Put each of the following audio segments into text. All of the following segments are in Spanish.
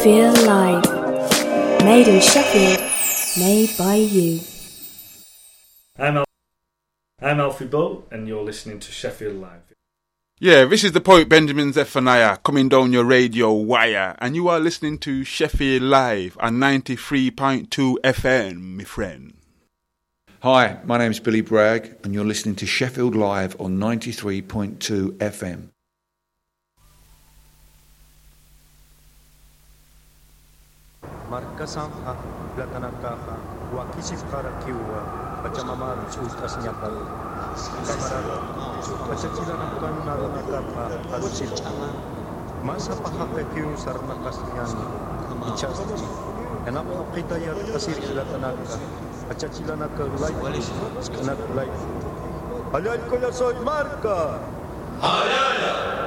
Sheffield Live. Made in Sheffield, made by you. I'm Alfie Bull, and you're listening to Sheffield Live. Yeah, this is the poet Benjamin Zephaniah coming down your radio wire, and you are listening to Sheffield Live on 93.2 FM, my friend. Hi, my name is Billy Bragg, and you're listening to Sheffield Live on 93.2 FM. Markasanha Latanakaha, Wakisifarakiwa, Pachamamar, Sustas Nyapal, Kamarada, Pachachilanakan Naranakapa, Arusil, Masa Pahakakiu Sarnakasyan, Ichasti, and Apokitayat Kasir Latanaka, Pachachilanaka Light, Skanak Light. Alay Kolasoy Marka! Alay!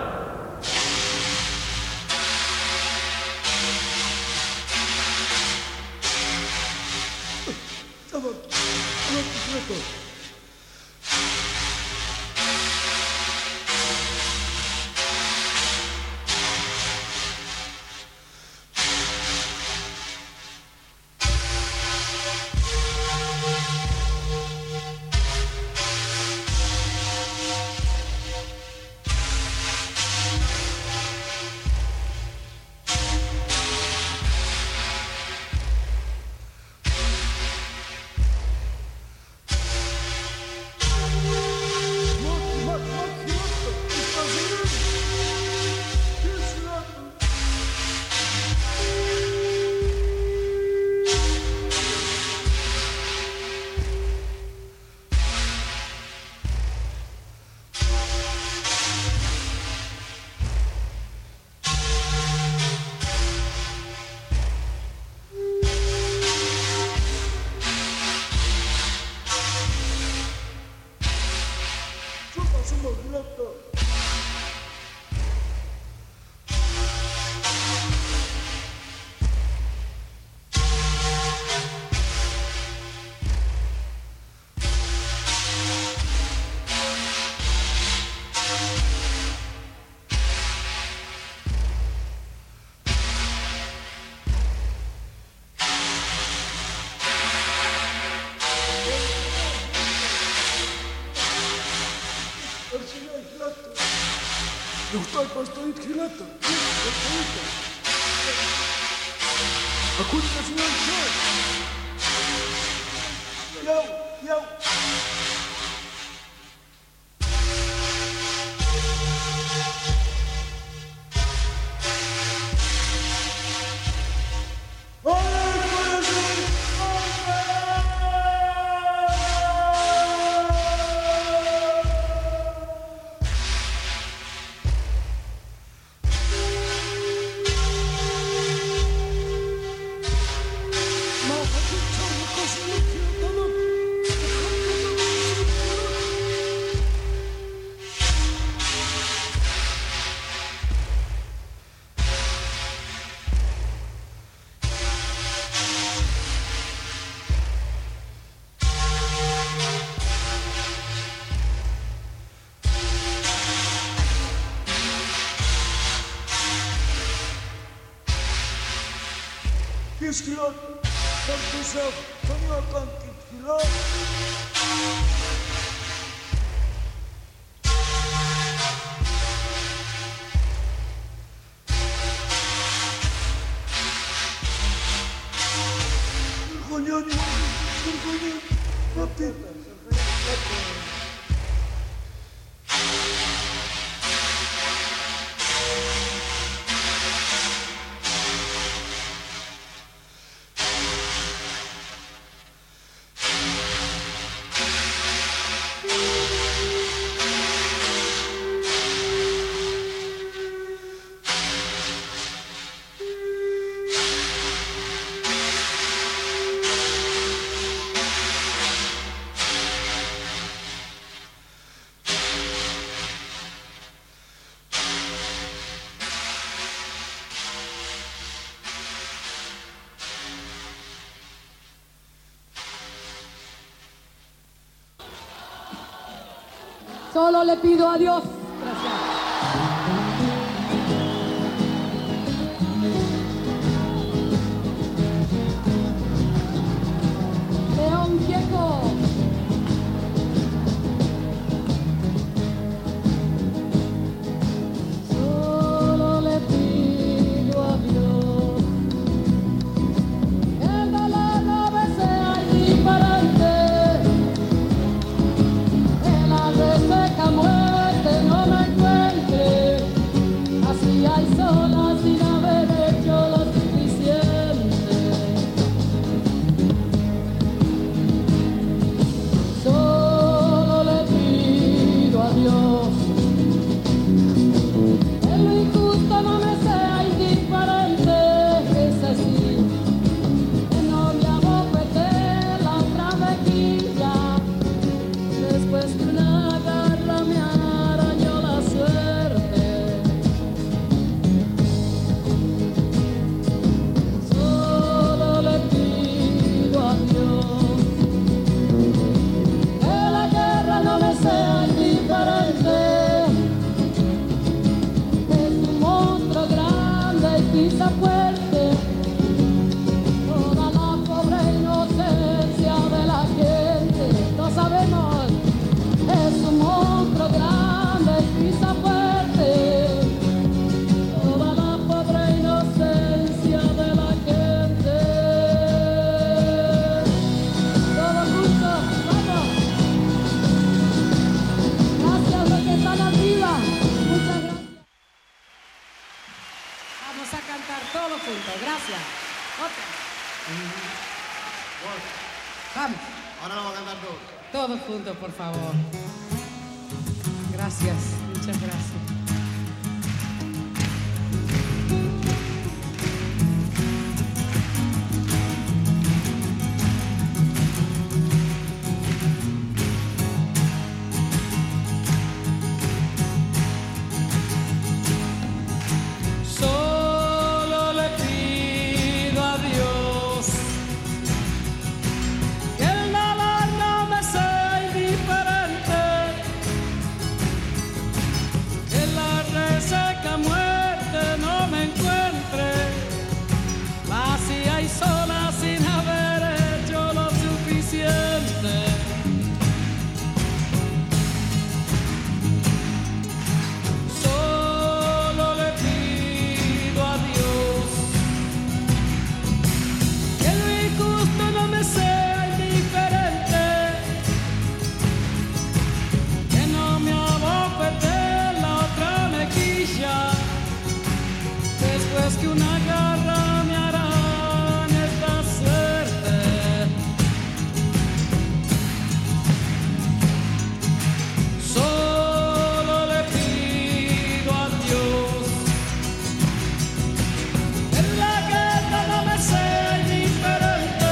Стоит хилата. А куда начинает чай? Яу. Тхилот, Тхилот, Тхилот, Тхилот. Solo le pido a Dios. Gracias. juntos, gracias. Otra. Vamos. Ahora lo vamos a cantar todos. Todos juntos, por favor. Gracias, muchas gracias. Solo le pido a Dios que el dolor no me sea indiferente, que la reseca muerte no me encuentre vacía y sola sin haber hecho lo suficiente. Solo le pido a Dios que lo injusto no me sea indiferente, que no me abofete la otra mejilla después que una garra me arañe esta suerte. Solo le pido a Dios que la guerra no me sea indiferente.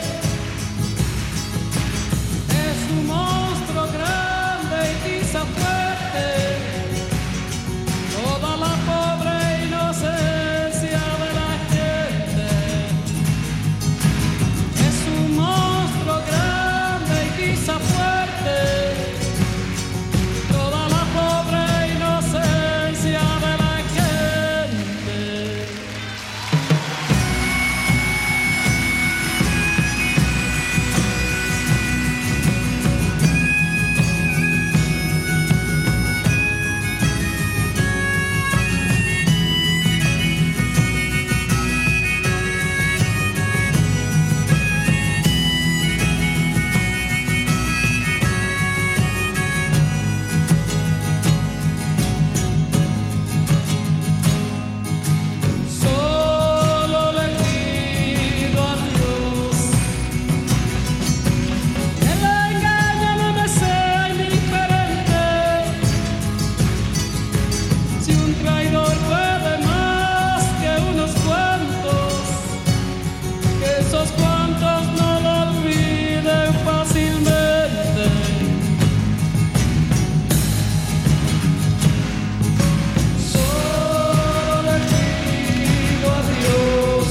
Es un monstruo grande y quizá fuerte, toda la pobre inocencia de la gente. Es un monstruo grande y quizá fuerte, toda la pobre inocencia de la gente. Solo le pido a Dios que el engaño no me sea indiferente. Si un traidor puede más que unos cuantos, que esos cuantos no lo olviden fácilmente. Solo le pido a Dios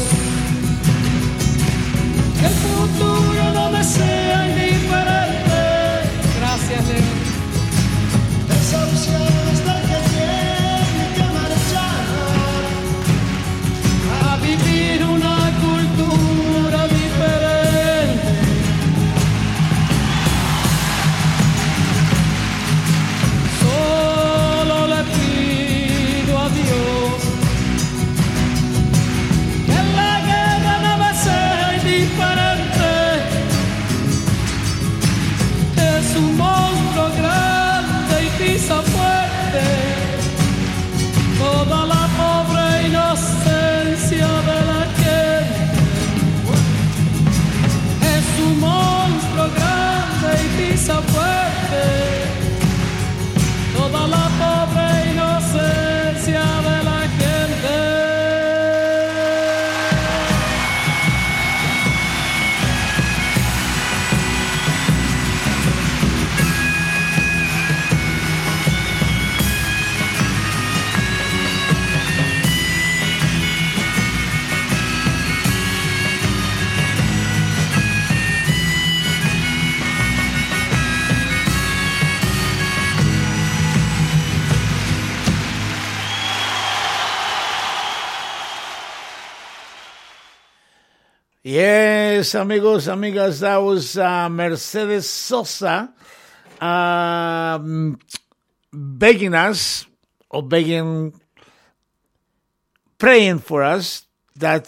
que el futuro no me sea indiferente. Gracias, Leo. Desahuciados del que tiene que marchar. A vivir una cultura diferente. Solo le pido a Dios que la guerra no me sea indiferente. Es un monstruo grande y pisa fuerte, toda la pobre inocencia de la gente. Es un monstruo grande y pisa fuerte, toda la pobre inocencia de la gente. Yes, amigos, amigas, that was Mercedes Sosa begging us, or praying for us that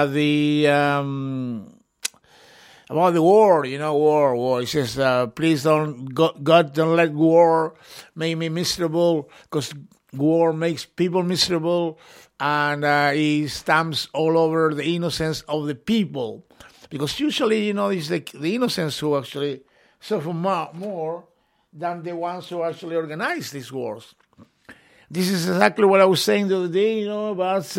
about the war, war. He says, please God don't let war make me miserable, because war makes people miserable, and it stamps all over the innocence of the people. Because usually, it's the innocents who actually suffer more than the ones who actually organize these wars. This is exactly what I was saying the other day, about,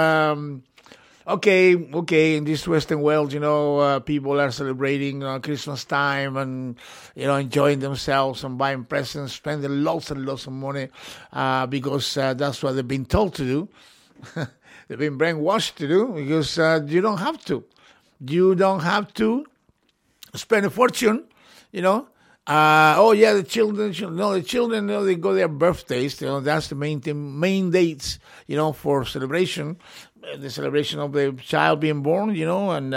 okay, in this Western world, people are celebrating Christmas time and, enjoying themselves and buying presents, spending lots and lots of money, because that's what they've been told to do. They've been brainwashed to do, because you don't have to. You don't have to spend a fortune, the children, they go their birthdays, that's the main dates, for celebration, the celebration of the child being born, and,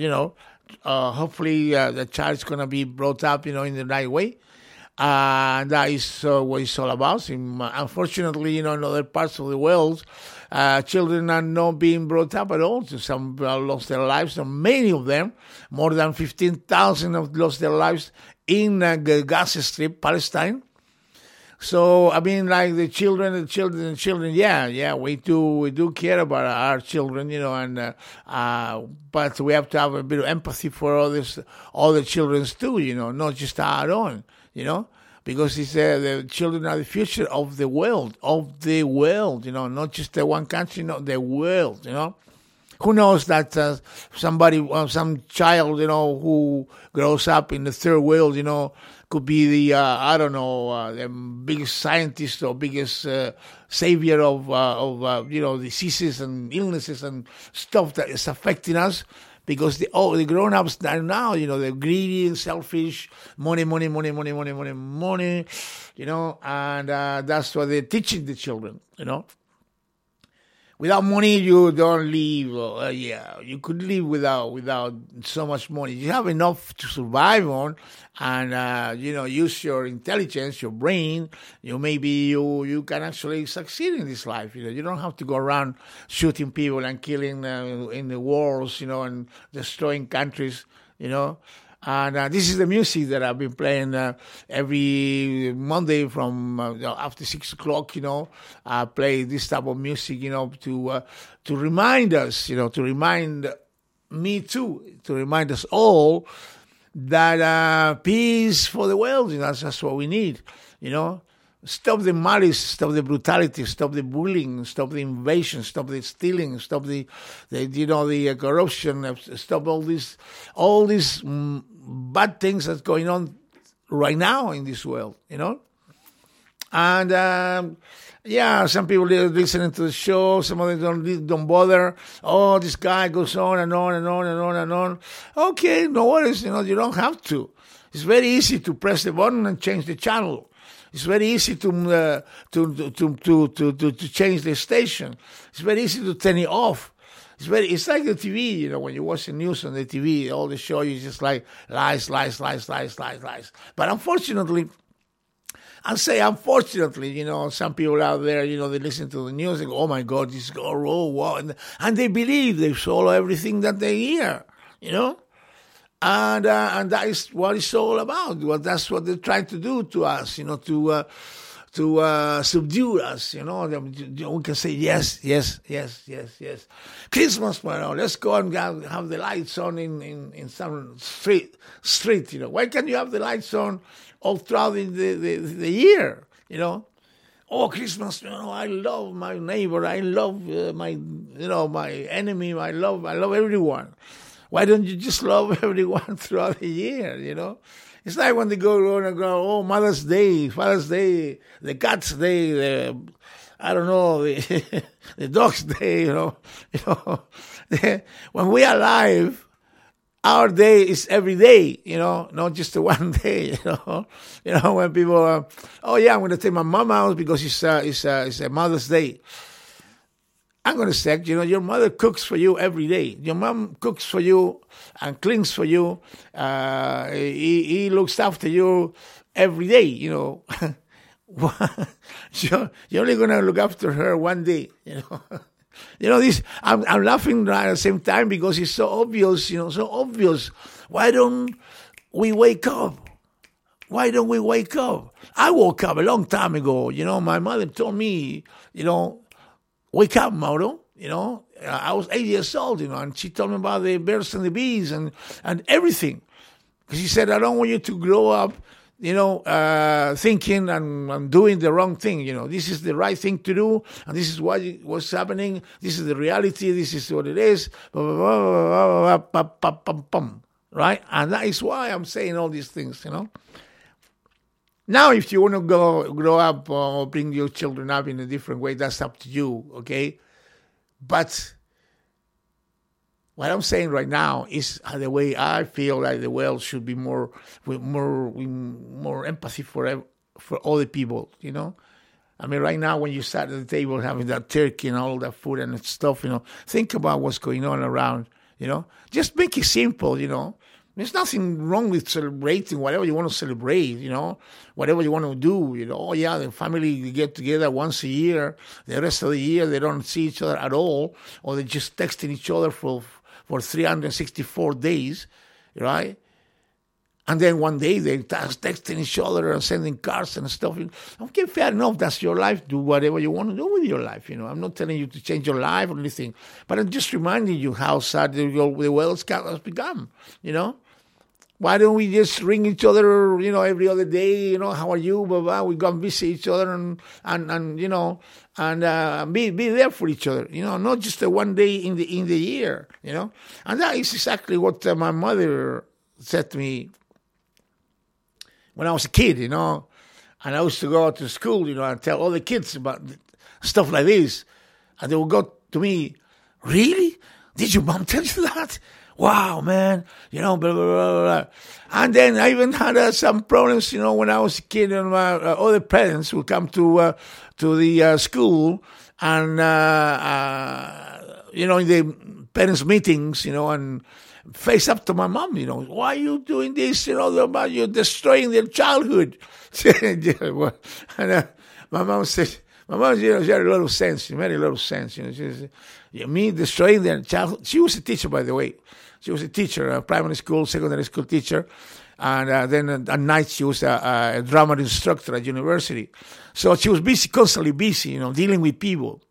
hopefully the child's going to be brought up, in the right way. That is what it's all about. Unfortunately, in other parts of the world, children are not being brought up at all. Some lost their lives, and many of them, more than 15,000 have lost their lives in Gaza Strip, Palestine. So, the children, yeah, we do care about our children, and but we have to have a bit of empathy for all the children too, not just our own, because it's the children are the future of the world, not just the one country, not the world, Who knows that some child, who grows up in the third world, could be the biggest scientist or biggest savior of diseases and illnesses and stuff that is affecting us, because the grown-ups are now, they're greedy and selfish, money, and that's what they're teaching the children, Without money, you don't live. You could live without so much money. You have enough to survive on, and use your intelligence, your brain. Maybe you can actually succeed in this life. You don't have to go around shooting people and killing in the wars, and destroying countries. And this is the music that I've been playing every Monday from after 6 o'clock. I play this type of music, to remind us, to remind me too, to remind us all that peace for the world. That's what we need. Stop the malice, stop the brutality, stop the bullying, stop the invasion, stop the stealing, stop the corruption, stop all these bad things that's going on right now in this world, And some people are listening to the show, some of them don't bother. Oh, this guy goes on and on and on and on and on. Okay, no worries, you don't have to. It's very easy to press the button and change the channel. It's very easy to change the station. It's very easy to turn it off. It's like the TV, when you watch the news on the TV, all the show is just like lies. But unfortunately, some people out there, they listen to the news and go, oh my God, this is wow, and they believe, they follow everything that they hear, And that is what it's all about. Well, that's what they're trying to do to us, to subdue us. We can say yes. Christmas, let's go and have the lights on in some street. Why can't you have the lights on all throughout the year? Oh, Christmas, I love my neighbor, I love my enemy, I love everyone. Why don't you just love everyone throughout the year, It's like when they go around and go, oh, Mother's Day, Father's Day, the Cat's Day, the Dog's Day, When we are alive, our day is every day, not just the one day, When people, I'm going to take my mom out because it's a Mother's Day. I'm going to say, your mother cooks for you every day. Your mom cooks for you and cleans for you. He looks after you every day, You're only going to look after her one day, This, I'm laughing at the same time because it's so obvious, so obvious. Why don't we wake up? why don't we wake up? I woke up a long time ago. My mother told me, wake up, Mauro. I was 8 years old, and she told me about the birds and the bees and everything. She said, I don't want you to grow up, thinking and doing the wrong thing. This is the right thing to do, and this is what's happening. This is the reality. This is what it is. Right? And that is why I'm saying all these things, Now, if you want to grow up or bring your children up in a different way, that's up to you, okay? But what I'm saying right now is the way I feel like the world should be more empathy for other people, I mean, right now when you sat at the table having that turkey and all that food and stuff, think about what's going on around, Just make it simple, There's nothing wrong with celebrating whatever you want to celebrate, whatever you want to do, Oh, yeah, the family get together once a year. The rest of the year, they don't see each other at all, or they're just texting each other for 364 days, right? And then one day they texting each other and sending cards and stuff. Okay, fair enough. That's your life. Do whatever you want to do with your life. I'm not telling you to change your life or anything, but I'm just reminding you how sad the world has become. Why don't we just ring each other? Every other day. How are you? Blah, blah. We go and visit each other and be there for each other. Not just the one day in the year. And that is exactly what my mother said to me when I was a kid, and I used to go to school, and tell all the kids about stuff like this. And they would go to me, really? Did your mom tell you that? Wow, man, blah, blah, blah, blah. And then I even had some problems, when I was a kid, and my other parents would come to the school and, in the parents' meetings, and face up to my mom, why are you doing this, you're destroying their childhood. And my mom said, she had a lot of sense, she made a lot of sense, she said, me destroying their childhood. She was a teacher, by the way. She was a teacher, a primary school, secondary school teacher, and then at night she was a drama instructor at university. So she was constantly busy, dealing with people,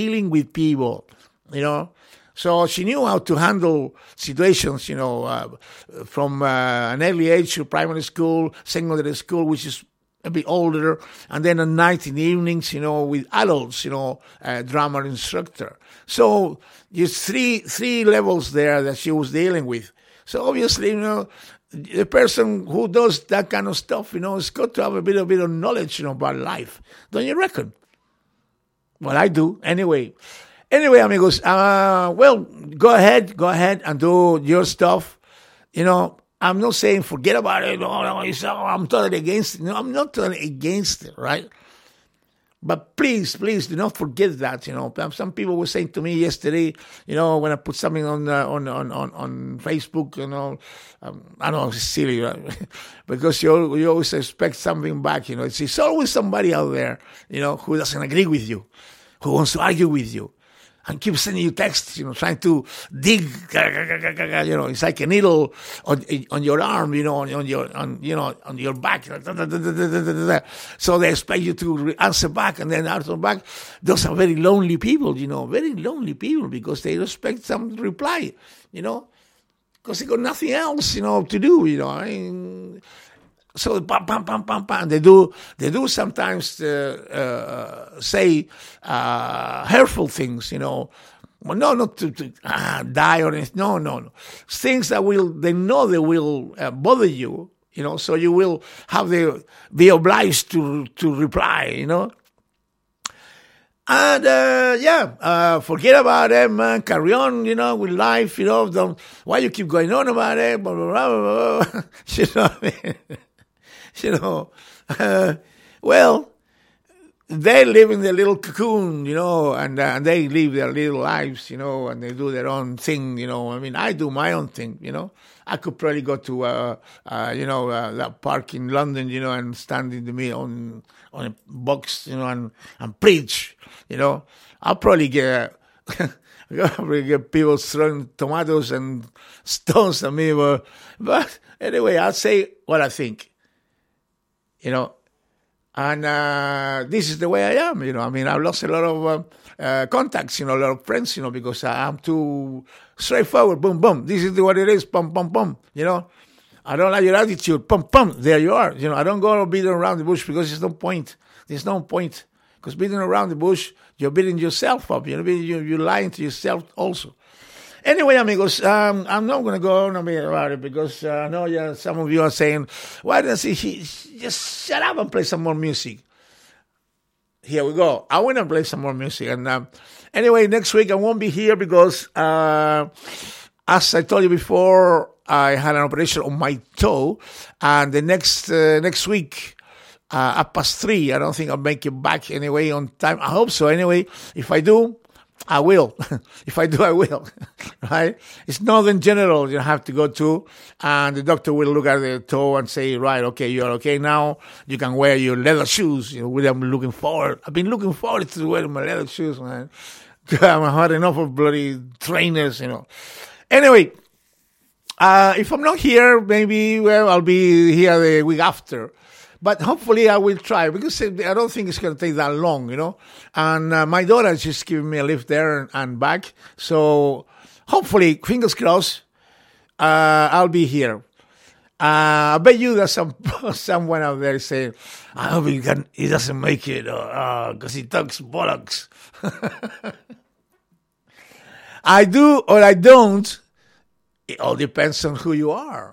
So she knew how to handle situations, from an early age to primary school, secondary school, which is a bit older, and then at night in the evenings, with adults, drama instructor. So there's three levels there that she was dealing with. So obviously, the person who does that kind of stuff, has got to have a bit of knowledge, about life. Don't you reckon? Well, I do. Anyway, amigos, well, go ahead and do your stuff. I'm not saying forget about it. No, I'm totally against it. No, I'm not totally against it, right? But please do not forget that. Some people were saying to me yesterday, when I put something on Facebook, I know it's silly, right? Because you always expect something back. It's always somebody out there, who doesn't agree with you, who wants to argue with you. And keep sending you texts, trying to dig, it's like a needle on your arm, on your back. So they expect you to answer back, and then answer back. Those are very lonely people, because they expect some reply, because they got nothing else, to do, So they do sometimes say hurtful things, Well, no, not to die or anything. No. Things that they will bother you, So you will have to be obliged to reply, And forget about it, man. Carry on, with life, Don't why you keep going on about it, blah blah blah blah. What I mean? Well, they live in their little cocoon, and they live their little lives, and they do their own thing, I mean, I do my own thing, I could probably go to, that park in London, and stand in the middle on a box, and preach, I'll probably get people throwing tomatoes and stones at me, but anyway, I'll say what I think. you know. And this is the way I am, you know. I mean, I've lost a lot of contacts, you know, a lot of friends, you know, because I'm too straightforward. Boom, boom. This is what it is. Pum, pum, pum. You know, I don't like your attitude. Pum, pum. There you are. You know, I don't go beating around the bush because there's no point. There's no point. Because beating around the bush, you're beating yourself up. You're lying to yourself also. Anyway, amigos, I'm not going to go on a bit about it because I know some of you are saying, why doesn't he just shut up and play some more music? Here we go. I want to play some more music. And anyway, next week I won't be here because, as I told you before, I had an operation on my toe. And the next week, at past 3, I don't think I'll make it back anyway on time. I hope so. Anyway, if I do, I will. If I do, I will. Right? It's Northern General you have to go to, and the doctor will look at the toe and say, right, okay, you're okay now. You can wear your leather shoes. You know, with them looking forward. I've been looking forward to wearing my leather shoes, man. I've had enough of bloody trainers, you know. Anyway, if I'm not here, maybe, well, I'll be here the week after. But hopefully I will try because I don't think it's going to take that long, you know. And my daughter is just giving me a lift there and back. So hopefully, fingers crossed, I'll be here. I bet you there's someone out there saying, I hope he doesn't make it because he talks bollocks. I do or I don't. It all depends on who you are.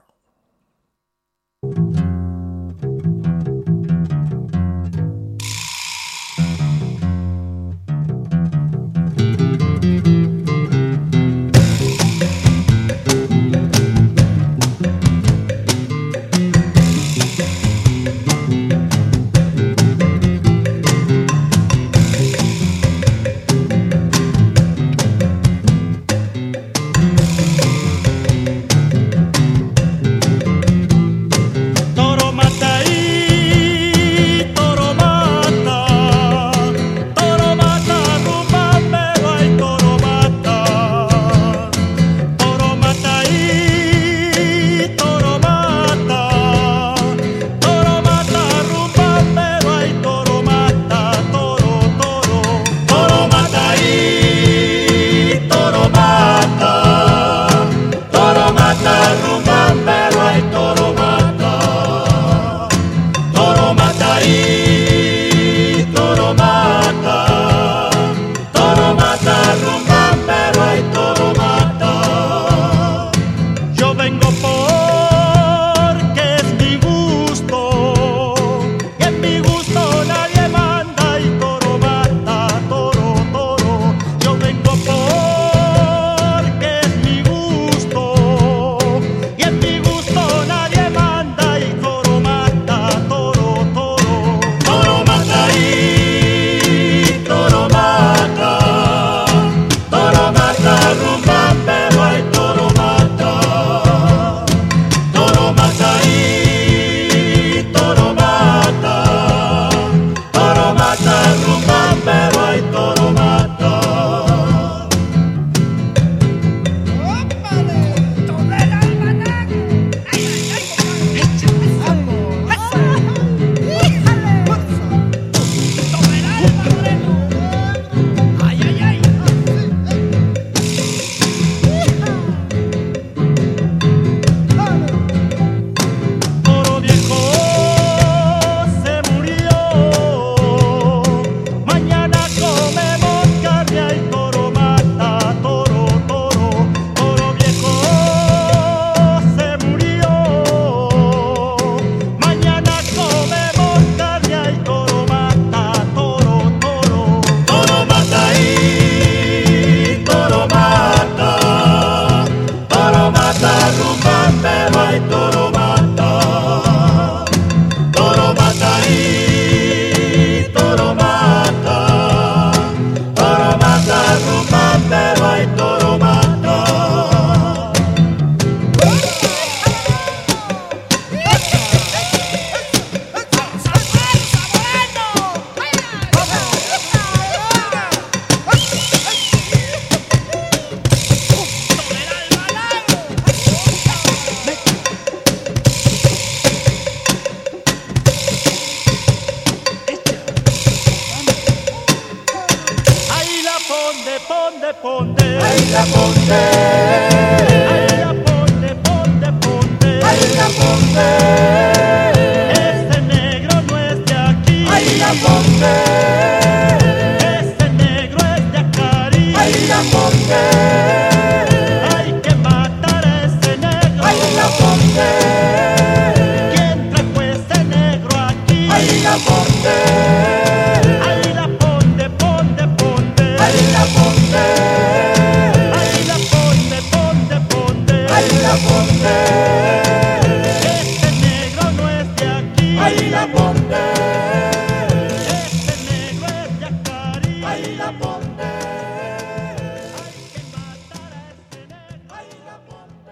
ponte, ponte. Ay, la ponte. Ay, la ponte, ponte, ponte. Ay, la ponte. Ese negro no es de aquí. Ay, la ponte. Ese negro es de Acari. Ay, la ponte. Hay que matar a ese negro. Ay, la ponte. ¿Quién trajo ese negro aquí? Ay, la ponte. Ay, la ponte, ponte, ponte. Ay, la ponte. Ay, la ponte, ponte, ponte. Ay, la ponte. Este negro no es de aquí. Ay, la ponte. Este negro es de Acari. Ay, la ponte. Hay que matar a este negro. Ay, la ponte.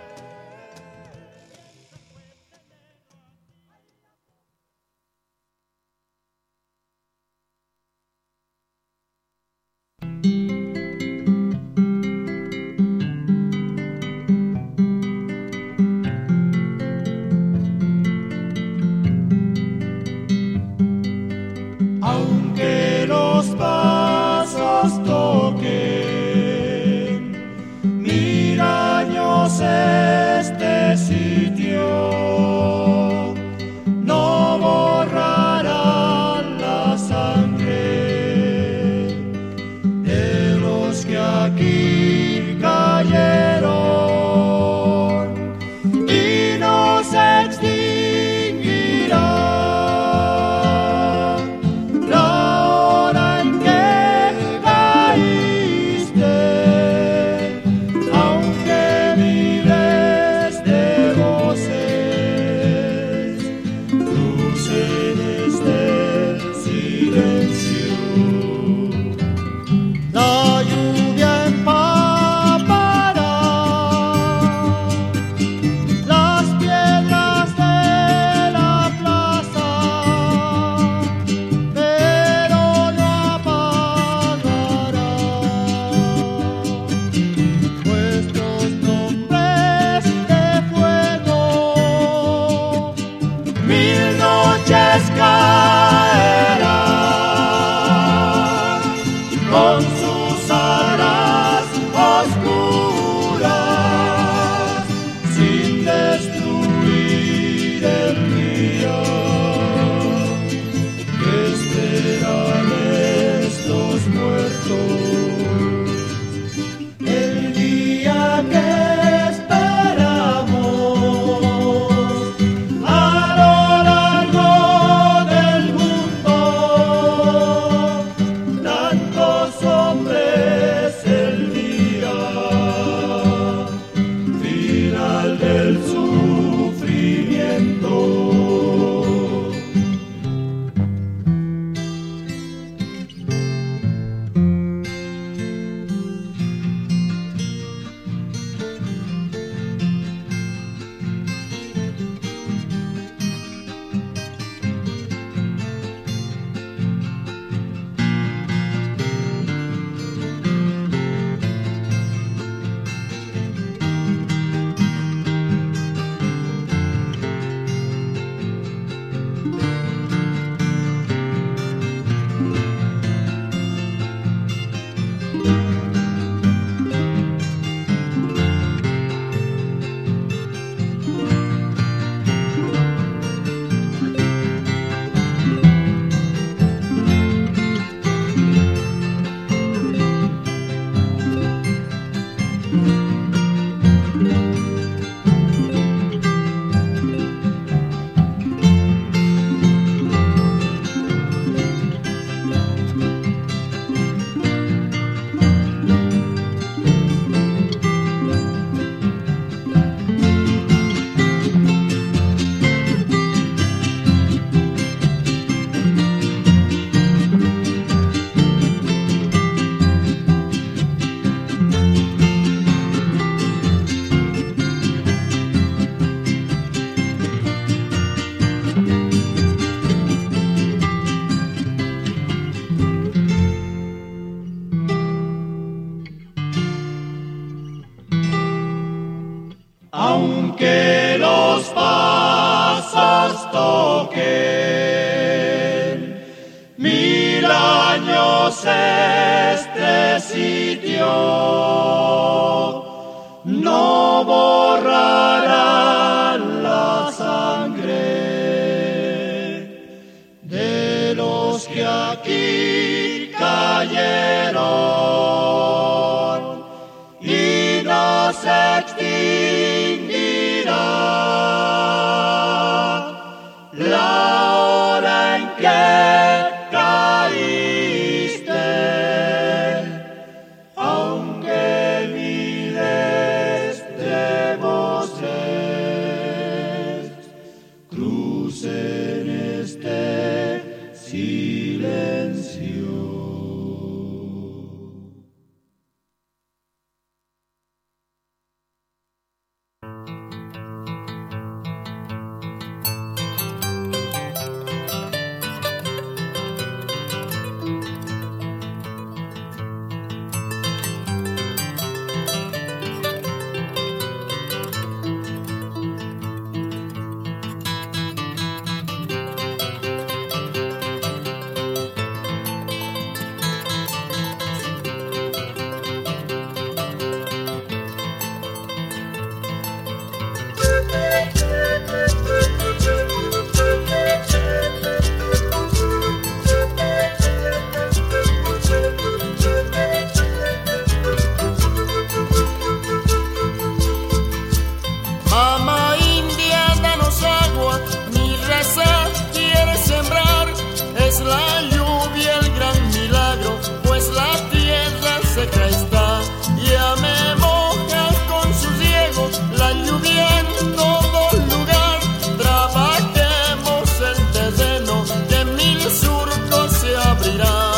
Aunque los pasos toquen 1000 años este sitio, no borrarán la sangre de los que aquí cayeron y no se extinguirá. La lluvia empapará las piedras de la plaza, pero no apagará vuestros nombres de fuego. 1000 noches caerán con sus alas oscuras, sin destruir el día que esperan estos muertos. El día que esperamos a lo largo del mundo, tantos hombres, el día final del sufrimiento. Aunque los pasos toquen 1000 años este sitio, no borrará la sangre de los que aquí cayeron y no se extinguirá la hora en que caíste, aunque miles de voces crucen este silencio. Mamá India, danos agua, mi raza quiere sembrar. Es la lluvia el gran milagro, pues la tierra seca está. Ya me moja con sus riegos la lluvia en todo lugar. Trabajemos el terreno, que mil surcos se abrirán.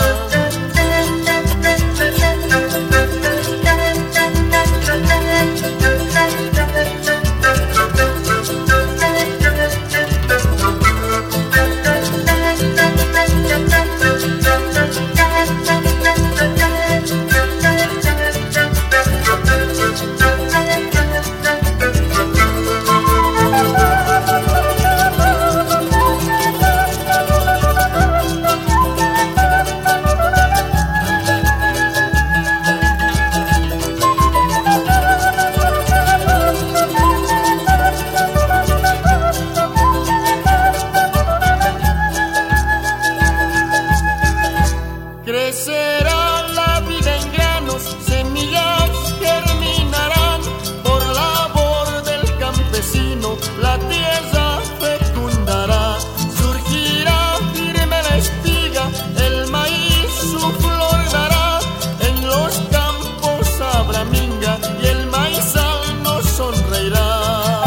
Crecerá la vida en granos, semillas germinarán por labor del campesino, la tierra fecundará. Surgirá firme la espiga, el maíz su flor dará. En los campos habrá minga y el maizal nos sonreirá.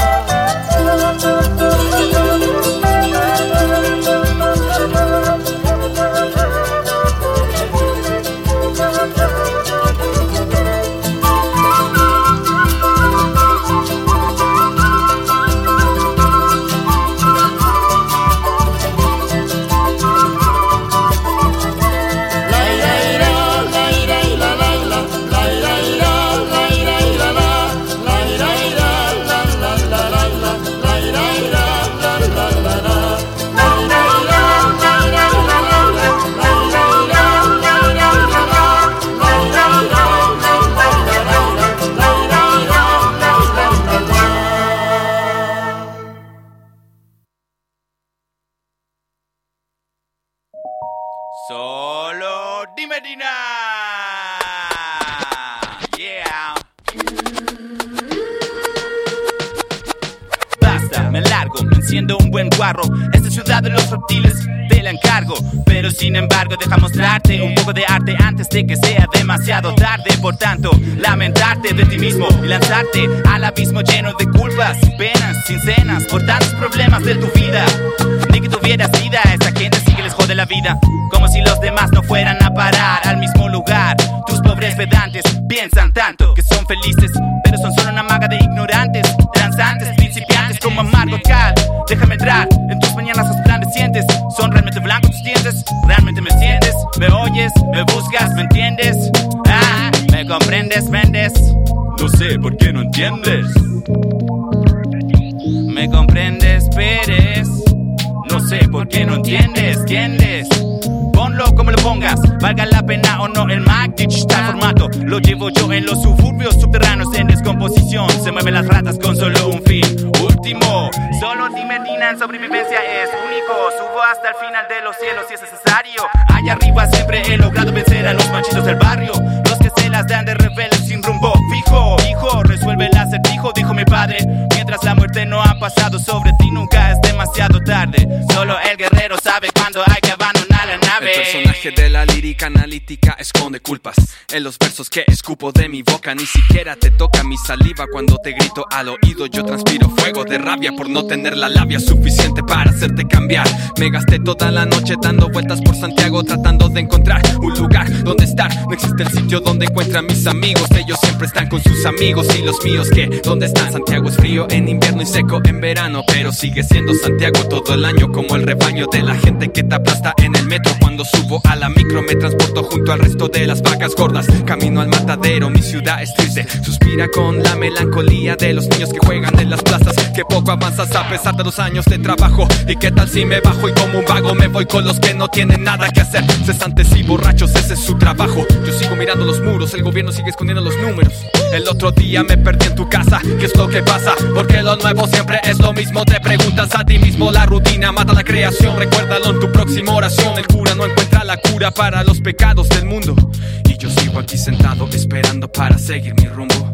Solo dime Dina. Yeah. Basta, me largo, me enciendo un buen guarro. Esta ciudad de los reptiles te la encargo. Pero sin embargo deja mostrarte un poco de arte antes de que sea demasiado tarde. Por tanto, lamentarte de ti mismo y lanzarte al abismo lleno de culpas, sin penas, sin cenas, por tantos problemas de tu vida. Ni que tuvieras vida, esta gente sí que les jode la vida, como si los demás no fueran a parar al mismo lugar. Tus pobres pedantes piensan tanto que son felices, pero son solo una maga de ignorantes, danzantes, principiantes como amargo cal. Déjame entrar en tus mañanas resplandecientes. Son realmente blancos tus dientes, realmente me sientes, me oyes, me buscas, me entiendes. Ah, me comprendes, vendes. No sé por qué no entiendes. Me comprendes, Pérez. No sé por qué no entiendes, ¿entiendes? ponlo como lo pongas, valga la pena o no, el Mac Digital formato lo llevo yo en los suburbios subterráneos en descomposición. Se mueven las ratas con solo un fin último. Solo Dimerdina en sobrevivencia es único. Subo hasta el final de los cielos si es necesario. Allá arriba siempre he logrado vencer a los machitos del barrio, los que se las dan de rebeldes sin rumbo fijo. Hijo, resuelve el acertijo, dijo mi padre. Mientras la muerte no ha pasado sobre ti, nunca es demasiado tarde. Solo el guerrero sabe cuándo hay que abandonar la nave. El personaje de la lírica analítica esconde culpas en los versos que escupo de mi boca. Ni siquiera te toca mi saliva cuando te grito al oído. Yo transpiro fuego de rabia por no tener la labia suficiente para hacerte cambiar. Me gasté toda la noche dando vueltas por Santiago tratando de encontrar un lugar donde estar. No existe el sitio donde encuentran mis amigos. Ellos siempre están con sus amigos y los míos que ¿dónde están? Santiago es frío en invierno y seco en verano, pero sigue siendo Santiago todo el año, como el rebaño de la gente que te aplasta en el metro. Cuando subo a la micro me transporto junto al resto de las vacas gordas. Camino al matadero, mi ciudad es triste, suspira con la melancolía de los niños que juegan en las plazas. Que poco avanzas a pesar de los años de trabajo. ¿Y qué tal si me bajo y como un vago me voy con los que no tienen nada que hacer? Cesantes y borrachos, ese es su trabajo. Yo sigo mirando los muros, el gobierno sigue escondiendo los números. El otro día me perdí en tu casa, ¿qué es lo que pasa? Porque lo nuevo siempre es lo mismo. Te preguntas a ti mismo, la rutina mata la creación. Recuérdalo en tu próxima oración. El cura no encuentra la cura para los pecados del mundo, y yo sigo aquí sentado esperando para seguir mi rumbo.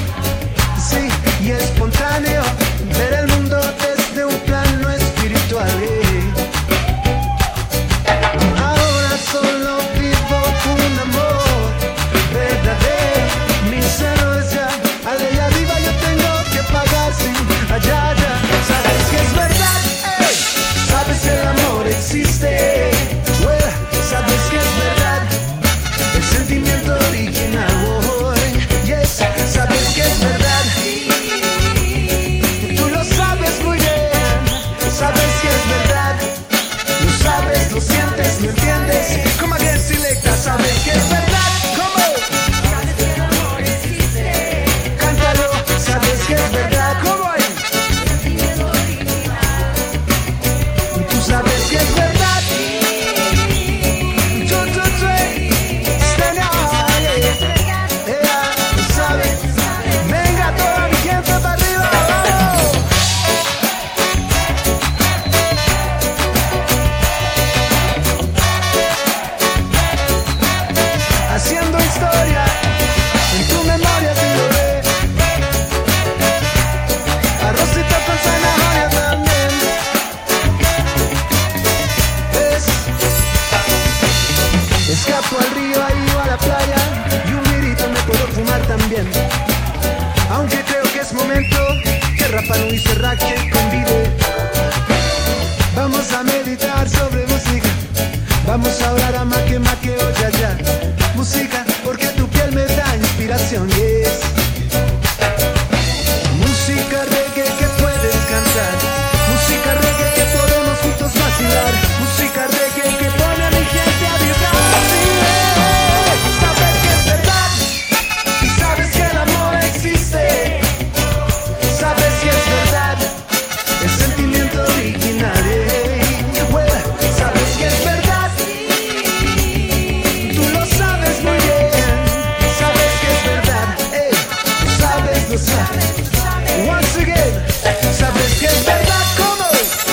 Ver el mundo desde un plano espiritual. Nui Serrat que convide. Vamos a meditar sobre música. Vamos a orar a Make Make Oya Ya. Música porque tu piel me da inspiración, yes. Música reggae que puedes cantar. Música reggae que podemos juntos vacilar. Música reggae que pone a mi gente a vibrar. Sabes que es verdad. Y sabes que el amor existe. Sabes que es verdad. El sentimiento original. Well, sabes que es verdad. Tú lo sabes muy bien. Sabes que es verdad. Sabes, lo sabes. Once again, sabes que es verdad, ¿cómo?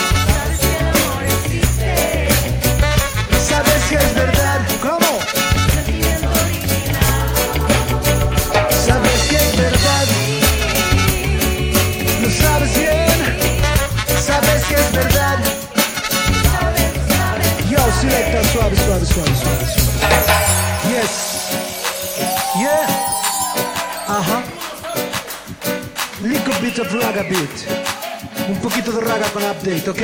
Sabes que es verdad, ¿cómo? Sabes que es verdad, lo sabes bien, sabes que es verdad. Yo, selecta, suave, suave, suave, suave. Yes, yeah, ajá. Little bit of raga beat. Un poquito de raga con update, ¿ok?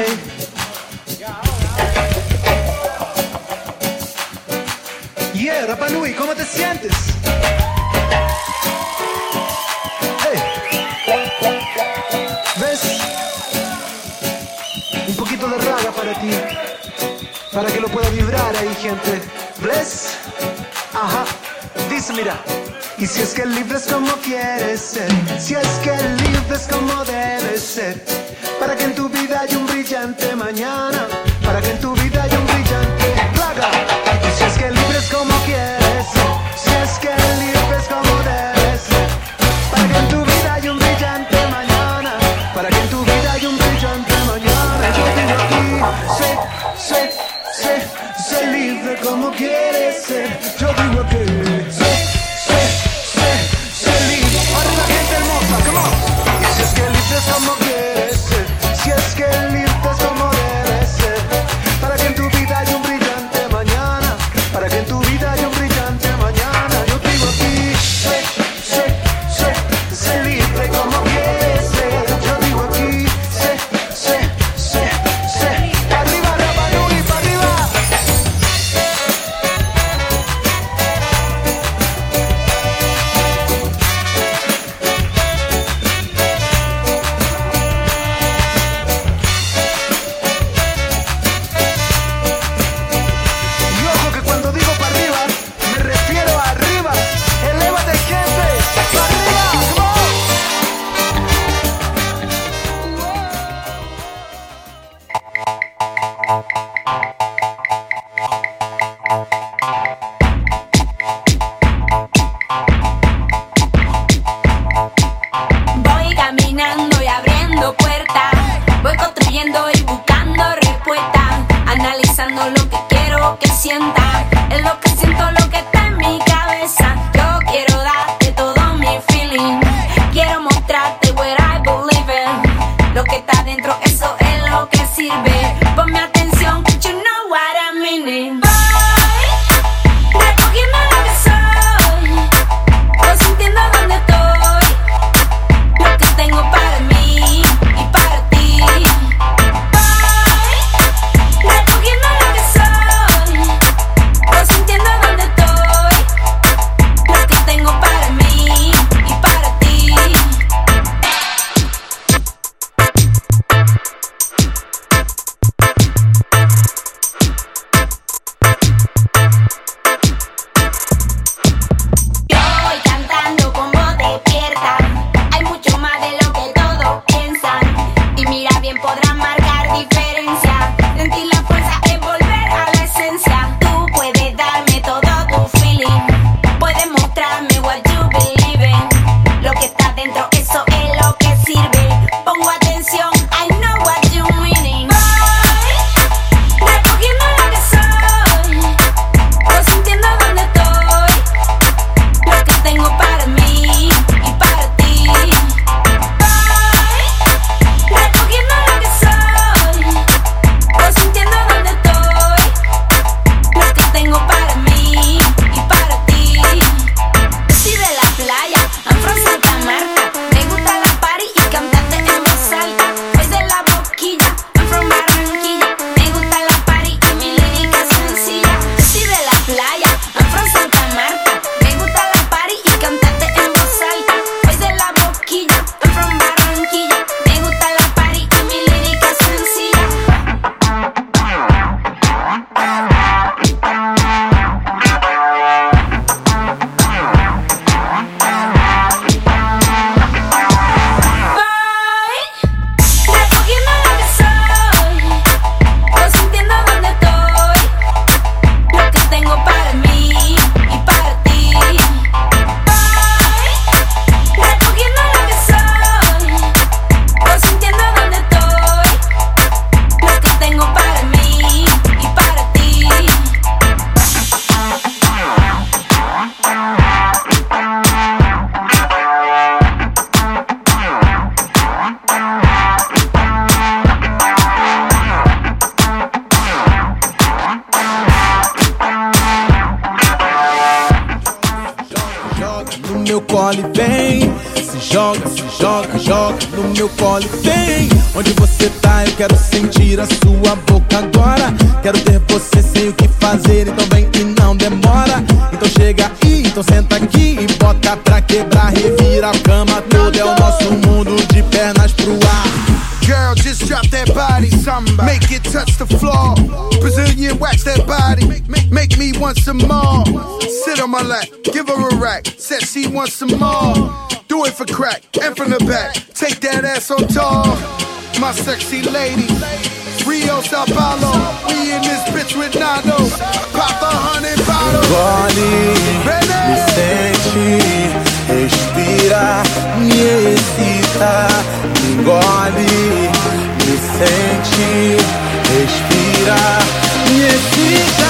Yeah, Rapa Nui, ¿cómo te sientes? Hey. ¿Ves? Un poquito de raga para ti. Para que lo pueda vibrar ahí, gente. ¿Bless? Ajá. Dice, mira. Y si es que el libre es como quieres ser, si es que el libre es como debe ser, para que en tu vida haya un brillante mañana, para que en tu vida haya un brillante plaga. Y si es que el libre es como quieres ser, si es que el libre es como debe ser, para que en tu vida haya un brillante mañana, para que en tu vida haya un brillante mañana. Yo digo aquí, sé libre como quieres ser. Yo digo que arriba gente hermosa, come on. Y si es que libre es como quieres ser, si meu colo e vem. Se joga, joga no meu colo e vem. Onde você tá, eu quero sentir a sua boca agora. Quero ter você sem o que fazer, então vem e não demora. Então chega aí, então senta aqui e bota pra quebrar. Revira a cama toda, é o nosso mundo de pernas pro ar. Girl, just drop that body, make it touch the floor. Brazilian wax that body, make me want some more. Sit on my lap, give her a rack, said she wants some more. Do it for crack, and from the back, take that ass on tour. My sexy lady, Rio, Sao Paulo, we in this bitch with Nano. Pop 100 bottles. Me sente, respira, me excita, me engole. Me sente, respira, me excita.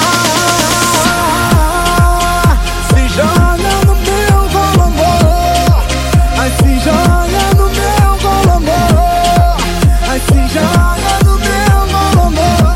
Se joga no meu colo, amor. Ai, se joga no meu colo, amor. Ai, se joga no meu colo, amor.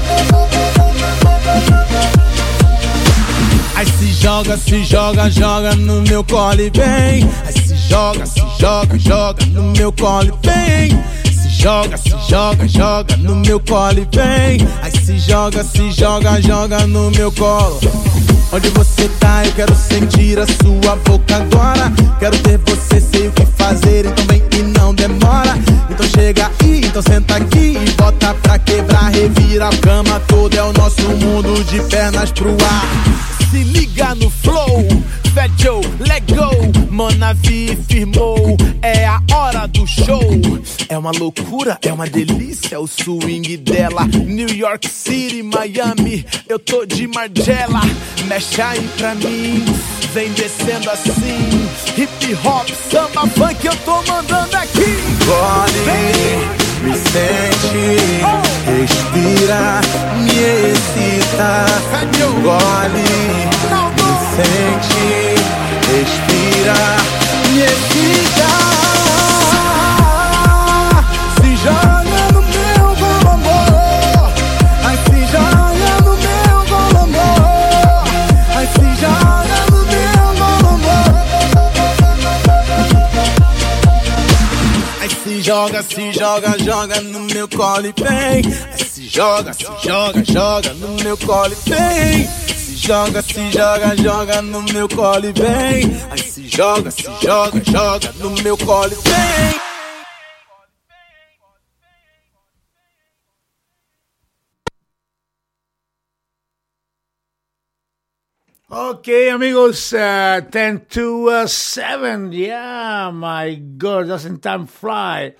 Ai, se joga, joga no meu colo e vem. Ai, se joga, joga no meu colo e vem. Se joga, joga no meu colo e vem. Ai, se joga, joga no meu colo. Onde você tá, eu quero sentir a sua boca agora. Quero ter você, sei o que fazer, então vem e não demora. Então chega aí, então senta aqui e bota pra quebrar. Revira a cama toda, é o nosso mundo de pernas pro ar. Se liga no flow, Fat Joe, let go. Manavi firmou, é a hora do show. É uma loucura, é uma delícia o swing dela. New York City, Miami, eu tô de Margiela. Mexe aí pra mim, vem descendo assim. Hip hop, samba, funk, eu tô mandando aqui. Me sente, respira, me excita, engole. Me sente, respira, me excita. Se joga no meu colo, amor. Ai, se joga no meu colo, amor. Ai, se joga no meu colo, amor. Ai, se joga, joga no meu colo e vem. Ai, se joga, joga no meu colo e vem. Se joga, joga no meu colo e vem. Ai, se joga, joga no meu colo e vem. Okay, amigos, 10 to 7. Yeah, my God, doesn't time fly?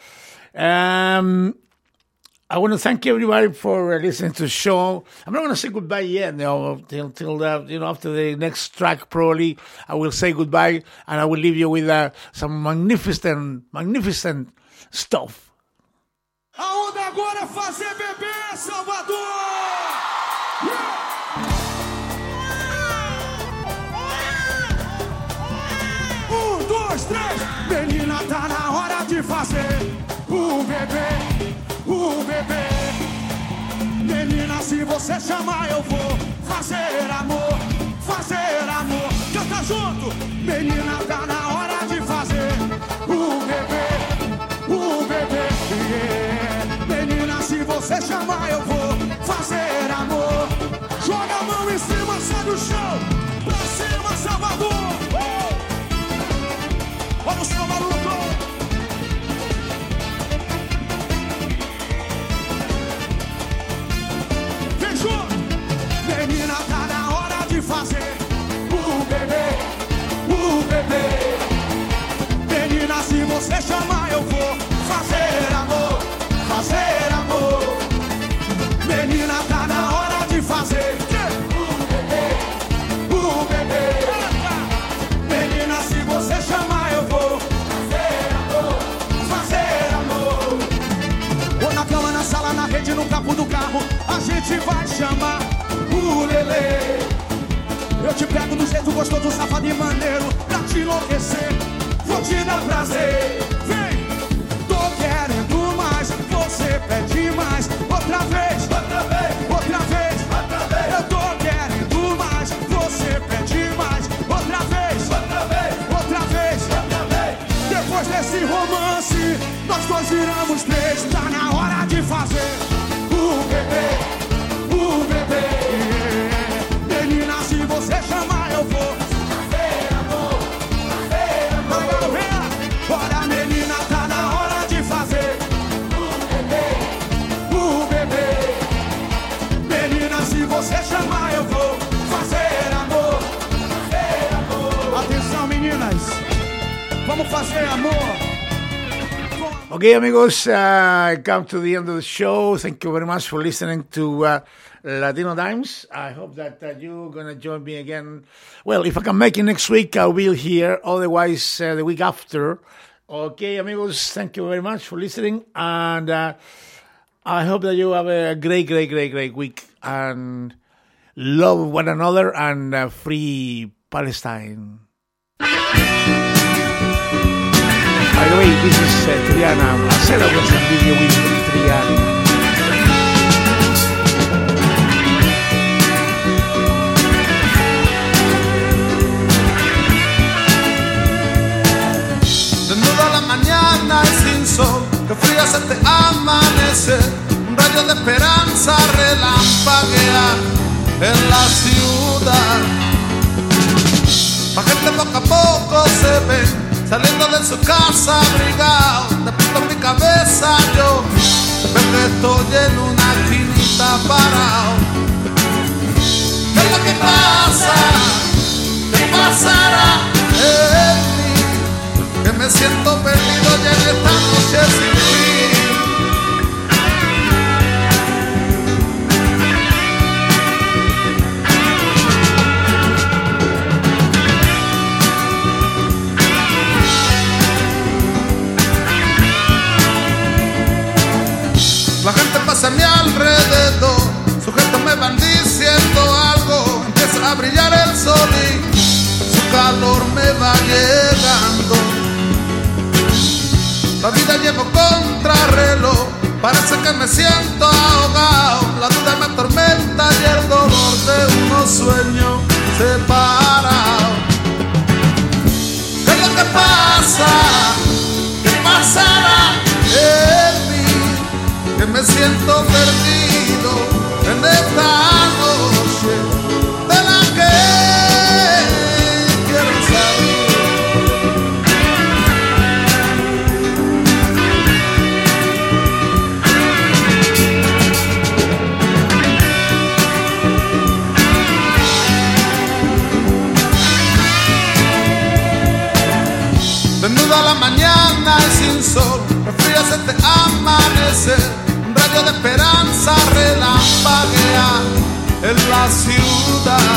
I want to thank everybody for listening to the show. I'm not going to say goodbye yet, till after the next track, probably I will say goodbye, and I will leave you with some magnificent stuff. A onda agora é fazer beber, Salvador! Yeah! 1, 2, 3. Menina, tá na hora de fazer o bebê. Menina, se você chamar eu vou fazer amor. Canta junto. Menina, tá na hora de fazer o bebê. Yeah. Menina, se você chamar eu vou fazer amor. Joga a mão em cima, sai do chão. Pra cima, Salvador. Olha o seu maluco. Menina, tá na hora de fazer o bebê. Menina, se você chamar eu vou fazer amor. Menina, tá na hora de fazer o bebê. Menina, se você chamar eu vou fazer amor. Ou na cama, na sala, na rede, no capô do carro, a gente vai chamar o Lelê. Eu te pego do jeito gostoso, safado e maneiro, pra te enlouquecer, vou te dar prazer. Vem! Tô querendo mais, você pede mais. Outra vez. Eu tô querendo mais, você pede mais. Outra vez. fazer amor. Okay, amigos, I come to the end of the show. Thank you very much for listening to Latino Times. I hope that you're going to join me again. Well, if I can make it next week, I'll be here. Otherwise, the week after. Okay, amigos, thank you very much for listening. And I hope that you have a great week. And love one another and free Palestine. By the way, this is Triana. I said I was going to video with Triana. Desnuda la mañana y sin sol, que fría se te amanece, un rayo de esperanza relampaguea en la ciudad. La gente poco a poco se ve saliendo de su casa abrigado. De pronto en mi cabeza yo veo que estoy en una esquinita parado. ¿Qué es lo que pasa? ¿Qué pasará en mí? Que me siento perdido ya en esta noche sin fin. La gente pasa a mi alrededor, sus gestos me van diciendo algo. Empieza a brillar el sol y su calor me va llegando. La vida llevo contrarreloj, parece que me siento ahogado. La duda me atormenta y el dolor de unos sueños separados. ¿Qué es lo que pasa? ¿Qué pasará en mí? Que me siento perdido en esta noche de la que quiero salir. Desnuda la mañana y sin sol, fría se te amanece, un rayo de esperanza relampaguea en la ciudad.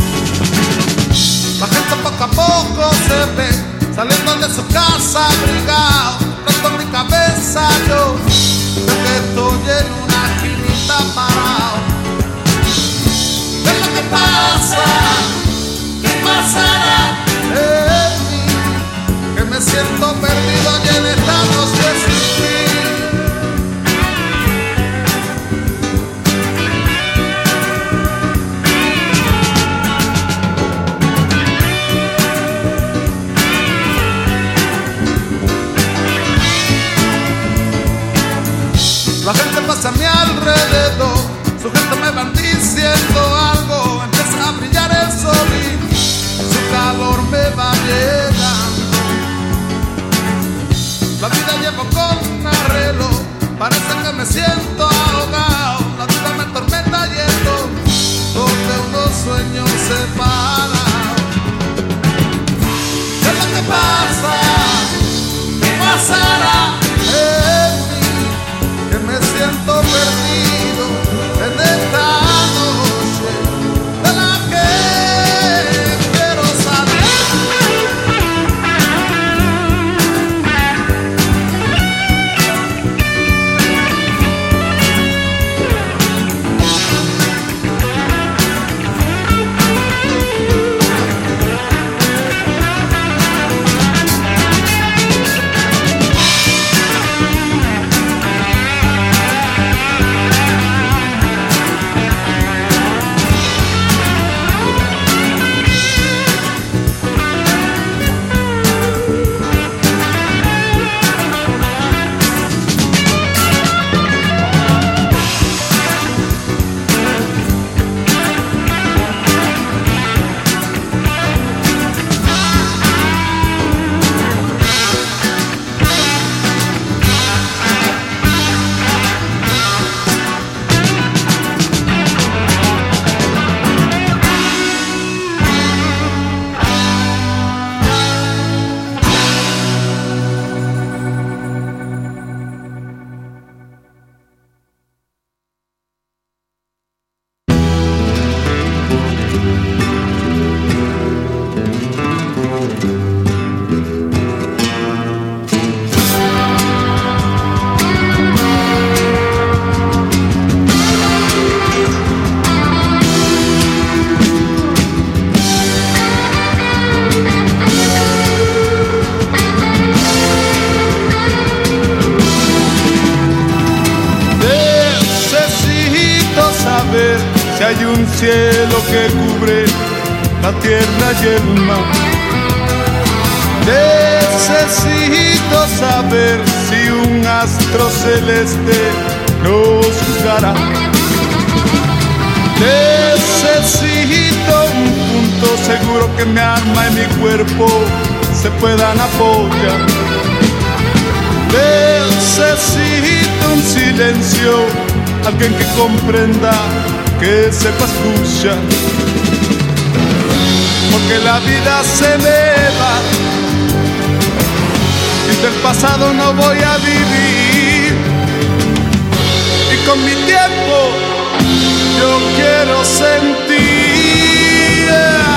La gente poco a poco se ve saliendo de su casa abrigado. Pronto en mi cabeza yo veo que estoy en una esquinita parado. ¿Qué es lo que pasa? ¿Qué pasará en mí? Que me siento perdido y en esta noche sin fin. La gente pasa a mi alrededor, sus gestos me van diciendo algo. Empieza a brillar el sol y su calor me va llegando. La vida llevo con arreglo, parece que me siento ahogado. La duda me atormenta y el dolor de unos sueños separados. ¿Qué es lo que pasa? ¿Qué pasará en mí? Que me siento perdido en esta noche de la que quiero salir. saber si hay un cielo que cubre la tierra y el mar. Necesito saber si un astro celeste nos juzgará. Necesito un punto seguro que mi alma y mi cuerpo se puedan apoyar. Necesito un silencio, alguien que comprenda, que sepa escuchar. Porque la vida se me va y del pasado no voy a vivir. Y con mi tiempo yo quiero sentir